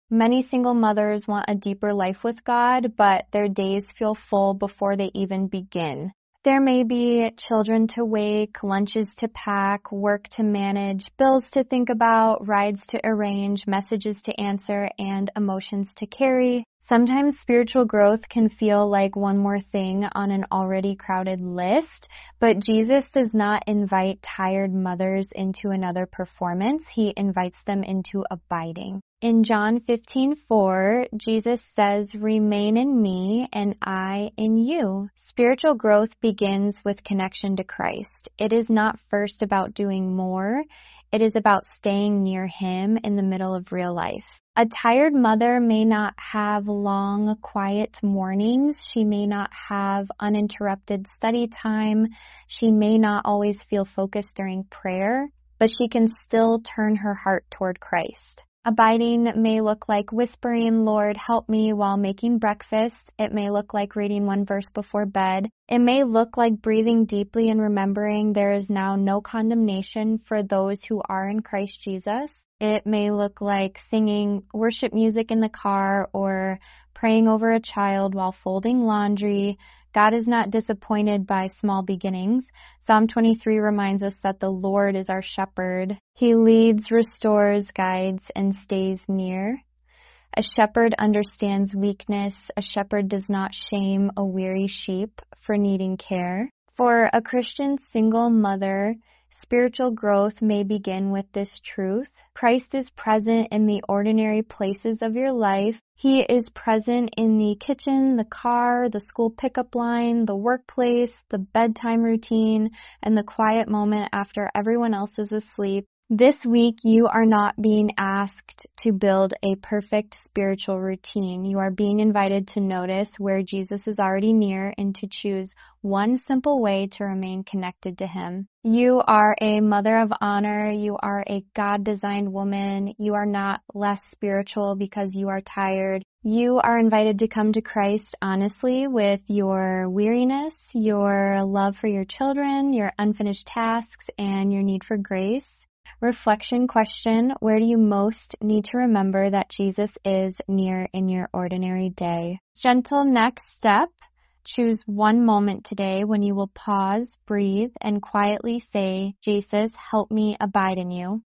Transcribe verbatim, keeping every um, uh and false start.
Many single mothers want a deeper life with God, but their days feel full before they even begin. There may be children to wake, lunches to pack, work to manage, bills to think about, rides to arrange, messages to answer, and emotions to carry. Sometimes spiritual growth can feel like one more thing on an already crowded list, but Jesus does not invite tired mothers into another performance. He invites them into abiding. In John fifteen four, Jesus says, "Remain in me and I in you." Spiritual growth begins with connection to Christ. It is not first about doing more. It is about staying near Him in the middle of real life. A tired mother may not have long, quiet mornings. She may not have uninterrupted study time. She may not always feel focused during prayer, but she can still turn her heart toward Christ. Abiding may look like whispering, "Lord, help me," while making breakfast. It may look like reading one verse before bed. It may look like breathing deeply and remembering there is now no condemnation for those who are in Christ Jesus. It may look like singing worship music in the car or praying over a child while folding laundry. God is not disappointed by small beginnings. Psalm twenty-three reminds us that the Lord is our shepherd. He leads, restores, guides, and stays near. A shepherd understands weakness. A shepherd does not shame a weary sheep for needing care. For a Christian single mother, spiritual growth may begin with this truth. Christ is present in the ordinary places of your life. He is present in the kitchen, the car, the school pickup line, the workplace, the bedtime routine, and the quiet moment after everyone else is asleep. This week, you are not being asked to build a perfect spiritual routine. You are being invited to notice where Jesus is already near and to choose one simple way to remain connected to Him. You are a mother of honor. You are a God-designed woman. You are not less spiritual because you are tired. You are invited to come to Christ honestly with your weariness, your love for your children, your unfinished tasks, and your need for grace. Reflection question: where do you most need to remember that Jesus is near in your ordinary day? Gentle next step. Choose one moment today when you will pause, breathe, and quietly say, "Jesus, help me abide in you."